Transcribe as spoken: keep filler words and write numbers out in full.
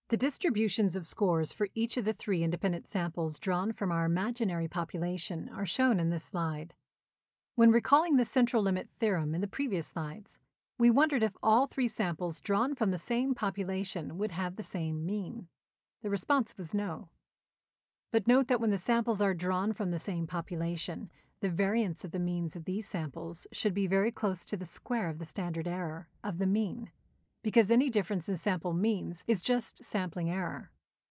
The distributions of scores for each of the three independent samples drawn from our imaginary population are shown in this slide. When recalling the central limit theorem in the previous slides, we wondered if all three samples drawn from the same population would have the same mean. The response was no. But note that when the samples are drawn from the same population, the variance of the means of these samples should be very close to the square of the standard error of the mean, because any difference in sample means is just sampling error.